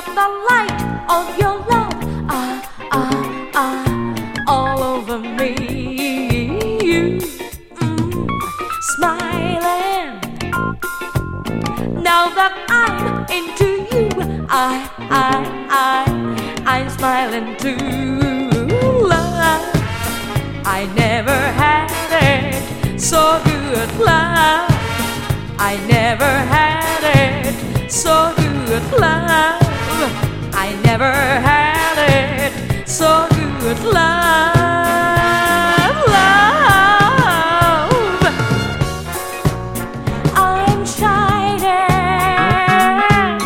the light of your love, all over me. You, smiling. Now that I'm into you, I'm smiling too. Love, I never had it so good. Love, I never had it so good. Love, I never had it so good. Love.